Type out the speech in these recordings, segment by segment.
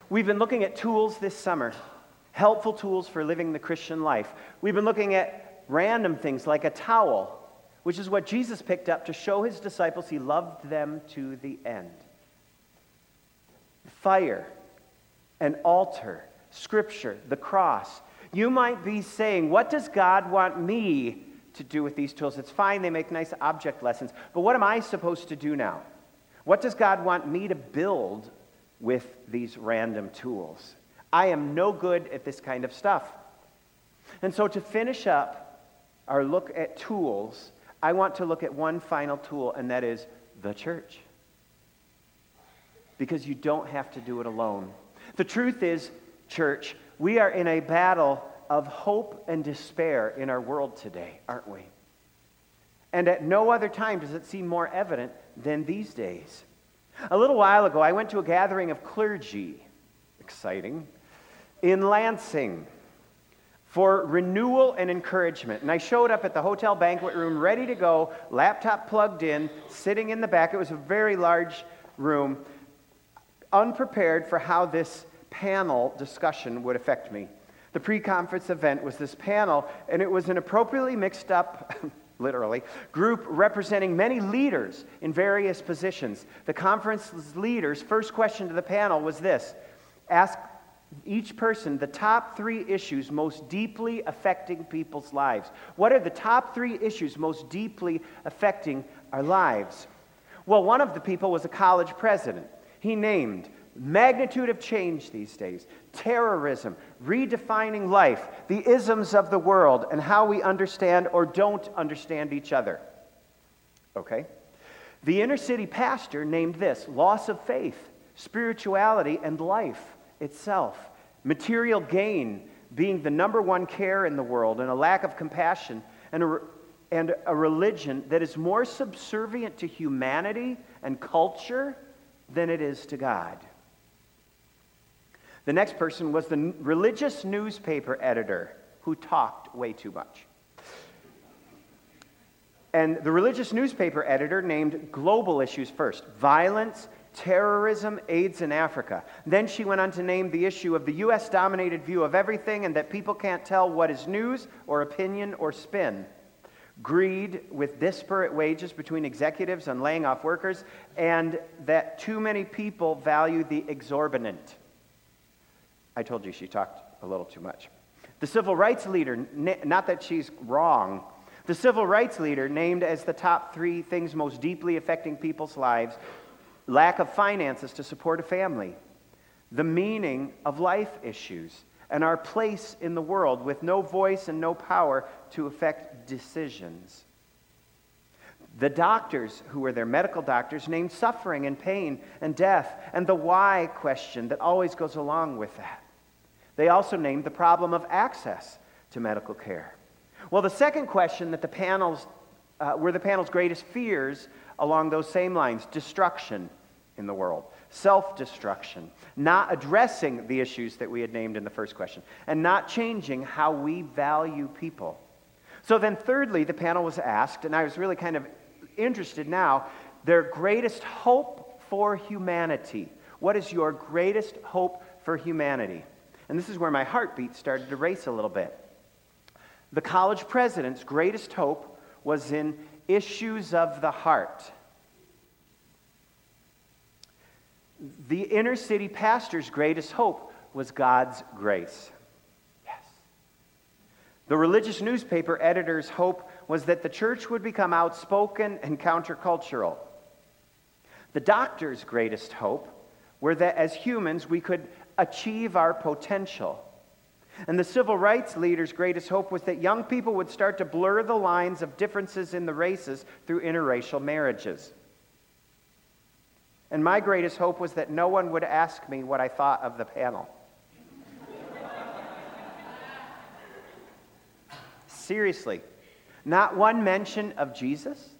We've been looking at tools this summer, helpful tools for living the Christian life. We've been looking at random things like a towel, which is what Jesus picked up to show his disciples he loved them to the end. Fire, an altar, Scripture, the cross. You might be saying, what does God want me to do with these tools? It's fine, they make nice object lessons, but what am I supposed to do now? What does God want me to build with these random tools? I am no good at this kind of stuff. And so to finish up our look at tools, I want to look at one final tool, and that is the church. Because you don't have to do it alone. The truth is, church, we are in a battle of hope and despair in our world today, aren't we? And at no other time does it seem more evident than these days. A little while ago, I went to a gathering of clergy, exciting, in Lansing for renewal and encouragement. And I showed up at the hotel banquet room ready to go, laptop plugged in, sitting in the back. It was a very large room, unprepared for how this panel discussion would affect me. The pre-conference event was this panel, and it was an appropriately mixed up, literally, group representing many leaders in various positions. The conference's leaders' first question to the panel was this: ask each person the top 3 issues most deeply affecting people's lives. What are the top 3 issues most deeply affecting our lives? Well, one of the people was a college president. He named magnitude of change these days, terrorism, redefining life, the isms of the world, and how we understand or don't understand each other. Okay? The inner city pastor named this: loss of faith, spirituality, and life itself. Material gain being the number one care in the world, and a lack of compassion, and a religion that is more subservient to humanity and culture than it is to God. The next person was the religious newspaper editor who talked way too much. And the religious newspaper editor named global issues first: violence, terrorism, AIDS in Africa. Then she went on to name the issue of the U.S.-dominated view of everything, and that people can't tell what is news or opinion or spin. Greed with disparate wages between executives and laying off workers, and that too many people value the exorbitant. I told you she talked a little too much. The civil rights leader, not that she's wrong, the civil rights leader named as the top 3 things most deeply affecting people's lives: lack of finances to support a family, the meaning of life issues, and our place in the world with no voice and no power to affect decisions. The doctors, who were their medical doctors, named suffering and pain and death and the why question that always goes along with that. They also named the problem of access to medical care. Well, the second question that were the panel's greatest fears along those same lines: destruction in the world, self-destruction, not addressing the issues that we had named in the first question, and not changing how we value people. So then thirdly, the panel was asked, and I was really kind of interested now, their greatest hope for humanity. What is your greatest hope for humanity? And this is where my heartbeat started to race a little bit. The college president's greatest hope was in issues of the heart. The inner city pastor's greatest hope was God's grace. Yes. The religious newspaper editor's hope was that the church would become outspoken and countercultural. The doctor's greatest hope were that as humans we could achieve our potential. And the civil rights leader's greatest hope was that young people would start to blur the lines of differences in the races through interracial marriages. And my greatest hope was that no one would ask me what I thought of the panel. Seriously, not one mention of Jesus?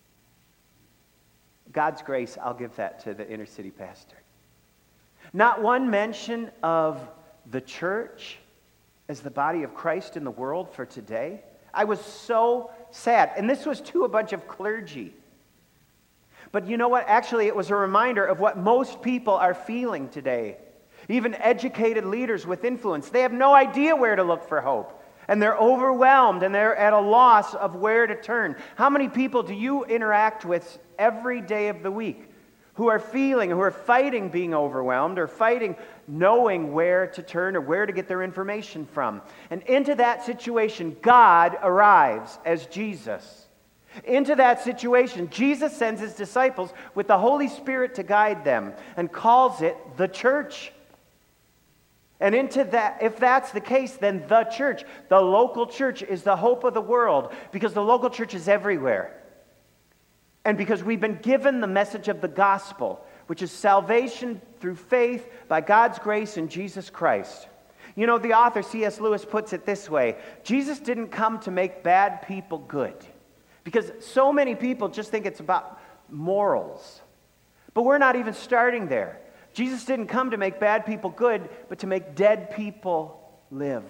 God's grace, I'll give that to the inner city pastor. Not one mention of the church as the body of Christ in the world for today. I was so sad. And this was to a bunch of clergy. But you know what? Actually, it was a reminder of what most people are feeling today. Even educated leaders with influence, they have no idea where to look for hope. And they're overwhelmed and they're at a loss of where to turn. How many people do you interact with every day of the week who are fighting being overwhelmed or fighting knowing where to turn or where to get their information from? And into that situation, God arrives as Jesus. Into that situation, Jesus sends his disciples with the Holy Spirit to guide them and calls it the church. And into that, if that's the case, then the church, the local church, is the hope of the world, because the local church is everywhere. And because we've been given the message of the gospel, which is salvation through faith by God's grace in Jesus Christ. You know, the author C.S. Lewis puts it this way: Jesus didn't come to make bad people good. Because so many people just think it's about morals. But we're not even starting there. Jesus didn't come to make bad people good, but to make dead people live.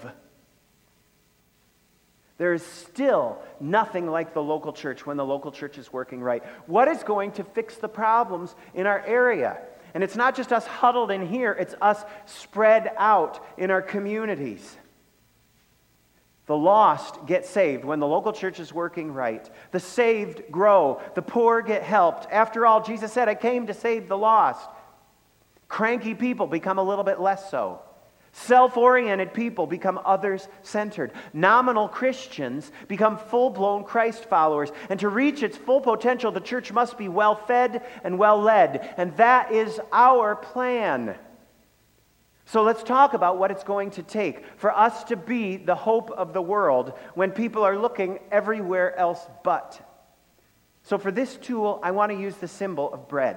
There is still nothing like the local church when the local church is working right. What is going to fix the problems in our area? And it's not just us huddled in here, it's us spread out in our communities. The lost get saved when the local church is working right. The saved grow. The poor get helped. After all, Jesus said, I came to save the lost. Cranky people become a little bit less so. Self-oriented people become others-centered. Nominal Christians become full-blown Christ followers. And to reach its full potential, the church must be well-fed and well-led. And that is our plan. So let's talk about what it's going to take for us to be the hope of the world when people are looking everywhere else but. So for this tool, I want to use the symbol of bread.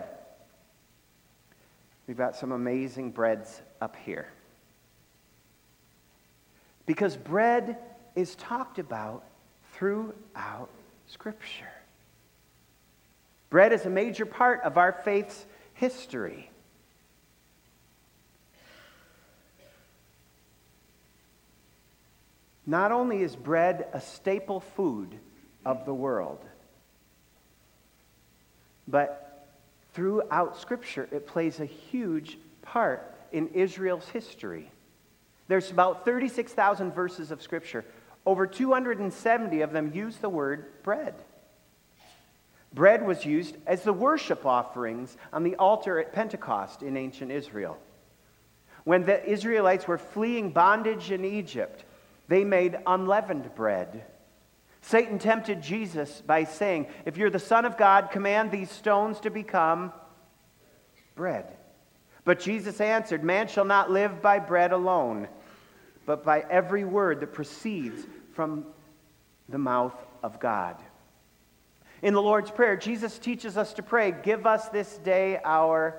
We've got some amazing breads up here. Because bread is talked about throughout Scripture. Bread is a major part of our faith's history. Not only is bread a staple food of the world, but throughout Scripture, it plays a huge part in Israel's history. There's about 36,000 verses of Scripture. Over 270 of them use the word bread. Bread was used as the worship offerings on the altar at Pentecost in ancient Israel. When the Israelites were fleeing bondage in Egypt, they made unleavened bread. Satan tempted Jesus by saying, if you're the Son of God, command these stones to become bread. But Jesus answered, man shall not live by bread alone, but by every word that proceeds from the mouth of God. In the Lord's Prayer, Jesus teaches us to pray, give us this day our...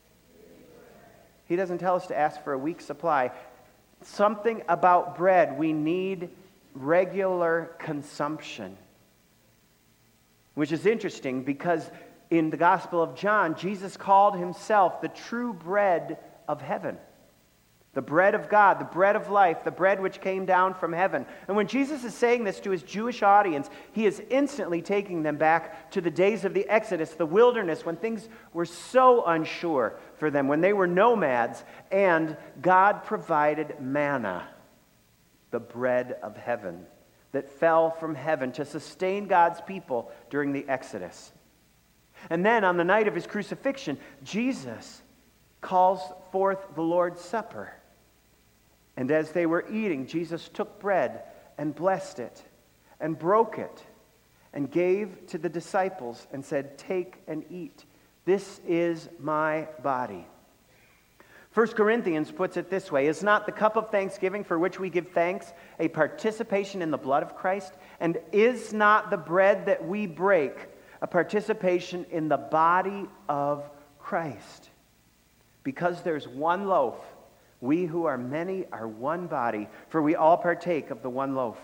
He doesn't tell us to ask for a week's supply. Something about bread, we need regular consumption. Which is interesting because in the Gospel of John, Jesus called himself the true bread of heaven. The bread of God, the bread of life, the bread which came down from heaven. And when Jesus is saying this to his Jewish audience, he is instantly taking them back to the days of the Exodus, the wilderness, when things were so unsure for them, when they were nomads, and God provided manna, the bread of heaven, that fell from heaven to sustain God's people during the Exodus. And then on the night of his crucifixion, Jesus calls forth the Lord's Supper. And as they were eating, Jesus took bread and blessed it and broke it and gave to the disciples and said, take and eat. This is my body. 1 Corinthians puts it this way, is not the cup of thanksgiving for which we give thanks a participation in the blood of Christ? And is not the bread that we break a participation in the body of Christ? Because there's one loaf, we who are many are one body, for we all partake of the one loaf.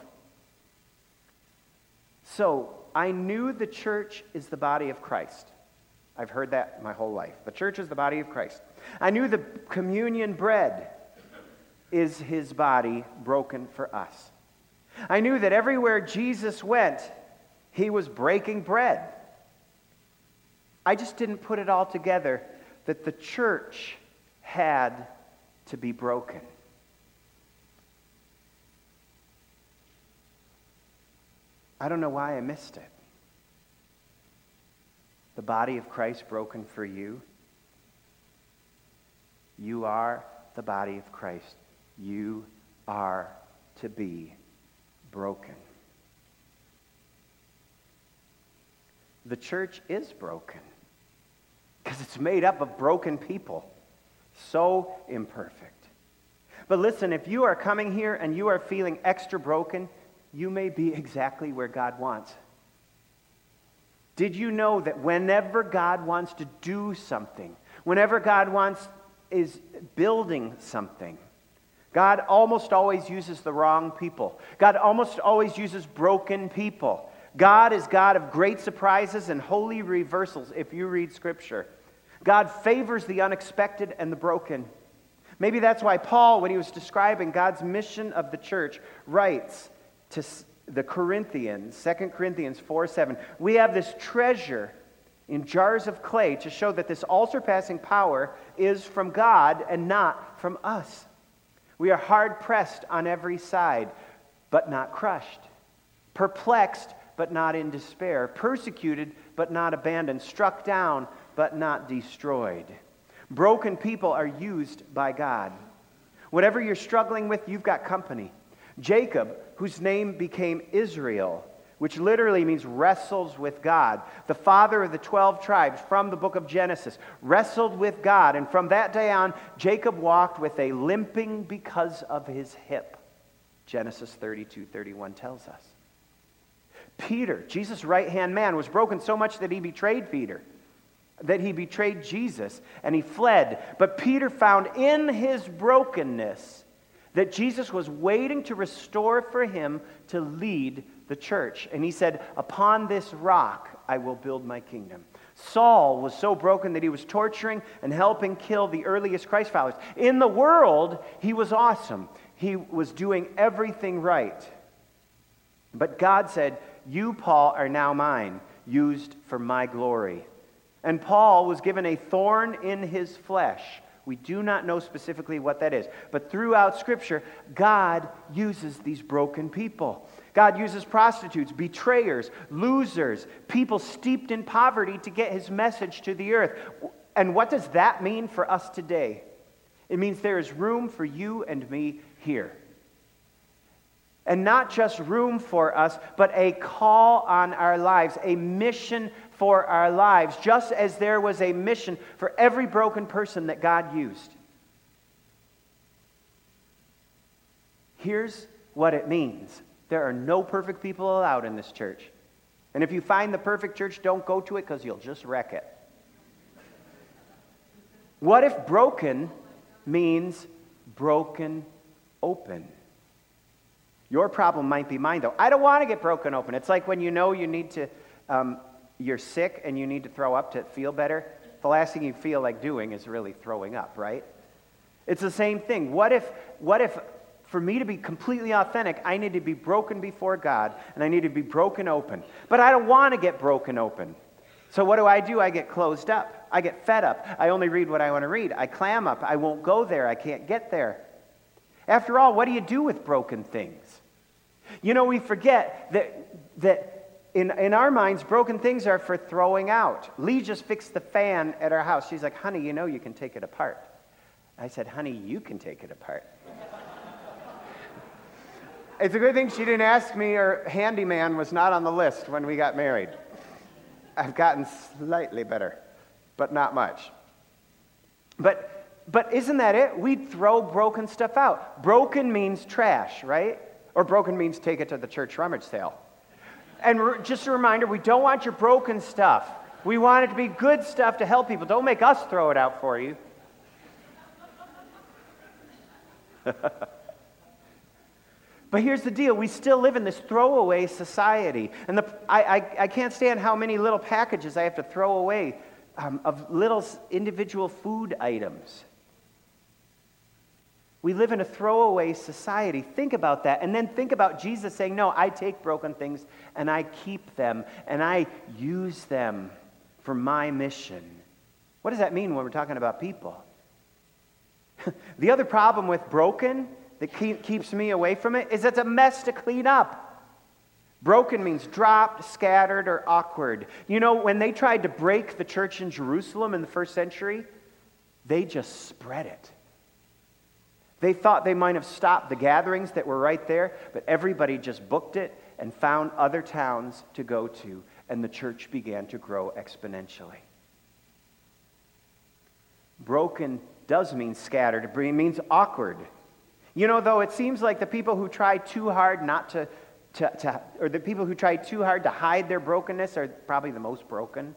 So, I knew the church is the body of Christ. I've heard that my whole life. The church is the body of Christ. I knew the communion bread is his body broken for us. I knew that everywhere Jesus went, he was breaking bread. I just didn't put it all together that the church had to be broken. I don't know why I missed it. The body of Christ broken for you. You are the body of Christ. You are to be broken. The church is broken because it's made up of broken people. So imperfect. But listen, if you are coming here and you are feeling extra broken, you may be exactly where God wants. Did you know that whenever God wants to do something, whenever God is building something, God almost always uses the wrong people. God almost always uses broken people. God is God of great surprises and holy reversals, if you read Scripture. God favors the unexpected and the broken. Maybe that's why Paul, when he was describing God's mission of the church, writes to the Corinthians, 2 Corinthians 4:7, we have this treasure in jars of clay to show that this all-surpassing power is from God and not from us. We are hard-pressed on every side, but not crushed. Perplexed, but not in despair. Persecuted, but not abandoned. Struck down, but not destroyed. Broken people are used by God. Whatever you're struggling with, you've got company. Jacob, whose name became Israel, which literally means wrestles with God, the father of the 12 tribes from the book of Genesis, wrestled with God. And from that day on, Jacob walked with a limping because of his hip. Genesis 32:31 tells us. Peter, Jesus' right-hand man, was broken so much that he betrayed Jesus, and he fled. But Peter found in his brokenness that Jesus was waiting to restore for him to lead the church. And he said, upon this rock I will build my kingdom. Saul was so broken that he was torturing and helping kill the earliest Christ followers. In the world, he was awesome. He was doing everything right. But God said, you, Paul, are now mine, used for my glory. And Paul was given a thorn in his flesh. We do not know specifically what that is. But throughout Scripture, God uses these broken people. God uses prostitutes, betrayers, losers, people steeped in poverty to get his message to the earth. And what does that mean for us today? It means there is room for you and me here. And not just room for us, but a call on our lives, a mission for our lives, just as there was a mission for every broken person that God used. Here's what it means. There are no perfect people allowed in this church. And if you find the perfect church, don't go to it because you'll just wreck it. What if broken means broken open? Your problem might be mine, though. I don't want to get broken open. It's like when you know you need to, you're sick and you need to throw up to feel better. The last thing you feel like doing is really throwing up, right? It's the same thing. What if for me to be completely authentic, I need to be broken before God and I need to be broken open? But I don't want to get broken open. So what do? I get closed up. I get fed up. I only read what I want to read. I clam up. I won't go there. I can't get there. After all, what do you do with broken things? You know, we forget that in our minds, broken things are for throwing out. Lee just fixed the fan at our house. She's like, honey, you know you can take it apart. I said, honey, you can take it apart. It's a good thing she didn't ask me, or handyman was not on the list when we got married. I've gotten slightly better, but not much. But isn't that it? We throw broken stuff out. Broken means trash, right? Or broken means take it to the church rummage sale. And just a reminder, we don't want your broken stuff. We want it to be good stuff to help people. Don't make us throw it out for you. But here's the deal. We still live in this throwaway society. And I can't stand how many little packages I have to throw away of little individual food items. We live in a throwaway society. Think about that. And then think about Jesus saying, no, I take broken things and I keep them and I use them for my mission. What does that mean when we're talking about people? The other problem with broken that keeps me away from it is it's a mess to clean up. Broken means dropped, scattered, or awkward. You know, when they tried to break the church in Jerusalem in the first century, they just spread it. They thought they might have stopped the gatherings that were right there, but everybody just booked it and found other towns to go to, and the church began to grow exponentially. Broken does mean scattered. It means awkward. You know, though, it seems like the people who try too hard or the people who try too hard to hide their brokenness are probably the most broken.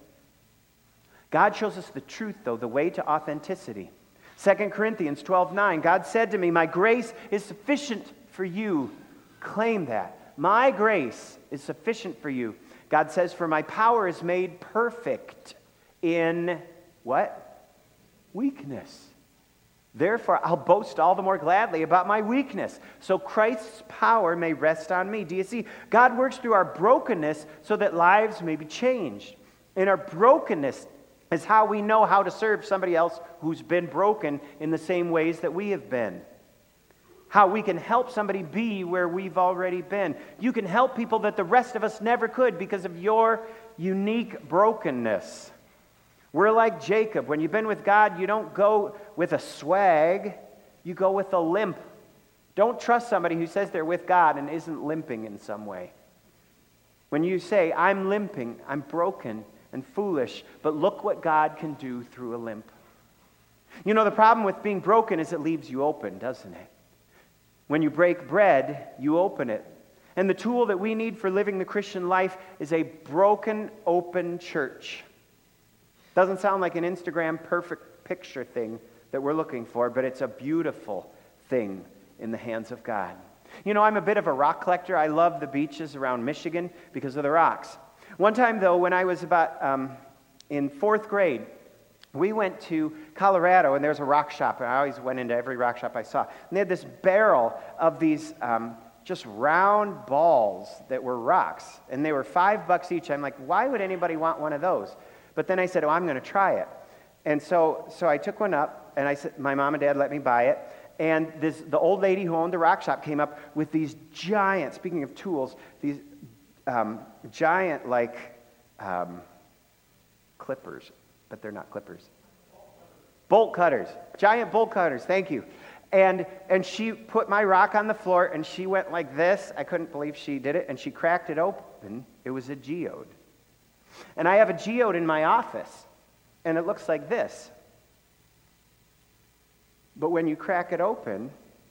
God shows us the truth, though, the way to authenticity. 2 Corinthians 12:9, God said to me, my grace is sufficient for you. Claim that. My grace is sufficient for you. God says, for my power is made perfect in what? Weakness. Therefore, I'll boast all the more gladly about my weakness, so Christ's power may rest on me. Do you see? God works through our brokenness so that lives may be changed. In our brokenness is how we know how to serve somebody else who's been broken in the same ways that we have been. How we can help somebody be where we've already been. You can help people that the rest of us never could because of your unique brokenness. We're like Jacob. When you've been with God, you don't go with a swag, you go with a limp. Don't trust somebody who says they're with God and isn't limping in some way. When you say, I'm limping, I'm broken and foolish, but look what God can do through a limp. You know, the problem with being broken is it leaves you open, doesn't it? When you break bread, you open it. And the tool that we need for living the Christian life is a broken, open church. Doesn't sound like an Instagram perfect picture thing that we're looking for, but it's a beautiful thing in the hands of God. You know, I'm a bit of a rock collector. I love the beaches around Michigan because of the rocks. One time, though, when I was about in fourth grade, we went to Colorado, and there's a rock shop, and I always went into every rock shop I saw. And they had this barrel of these just round balls that were rocks, and they were $5 each. I'm like, why would anybody want one of those? But then I said, I'm going to try it. And so I took one up, and I said, my mom and dad let me buy it. And the old lady who owned the rock shop came up with these giant, speaking of tools, these giant clippers, but they're not clippers. Bolt cutters. Giant bolt cutters, thank you. And she put my rock on the floor, and she went like this. I couldn't believe she did it, and she cracked it open. It was a geode. And I have a geode in my office, and it looks like this. But when you crack it open,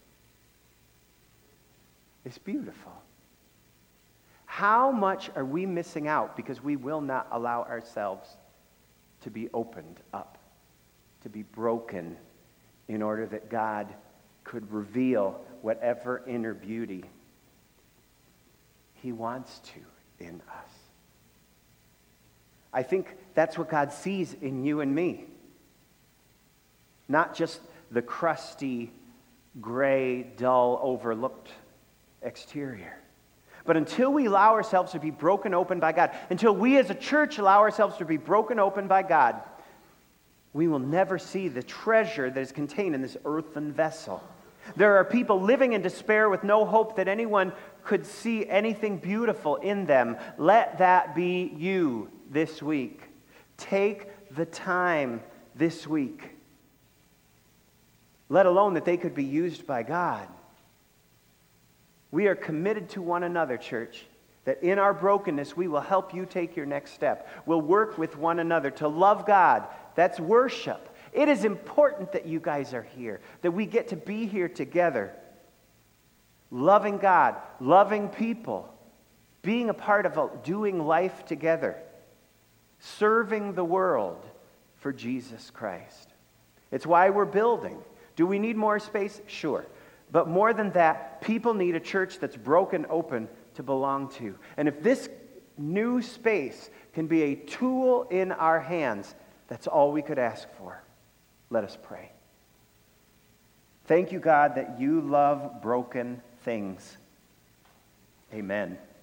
it's beautiful. How much are we missing out because we will not allow ourselves to be opened up, to be broken, in order that God could reveal whatever inner beauty He wants to in us? I think that's what God sees in you and me. Not just the crusty, gray, dull, overlooked exterior. But until we allow ourselves to be broken open by God, until we as a church allow ourselves to be broken open by God, we will never see the treasure that is contained in this earthen vessel. There are people living in despair with no hope that anyone could see anything beautiful in them. Let that be you this week. Take the time this week. Let alone that they could be used by God. We are committed to one another, church, that in our brokenness we will help you take your next step. We'll work with one another to love God. That's worship. It is important that you guys are here, that we get to be here together, loving God, loving people, being a part of doing life together, serving the world for Jesus Christ. It's why we're building. Do we need more space? Sure. But more than that, people need a church that's broken open to belong to. And if this new space can be a tool in our hands, that's all we could ask for. Let us pray. Thank you, God, that you love broken things. Amen.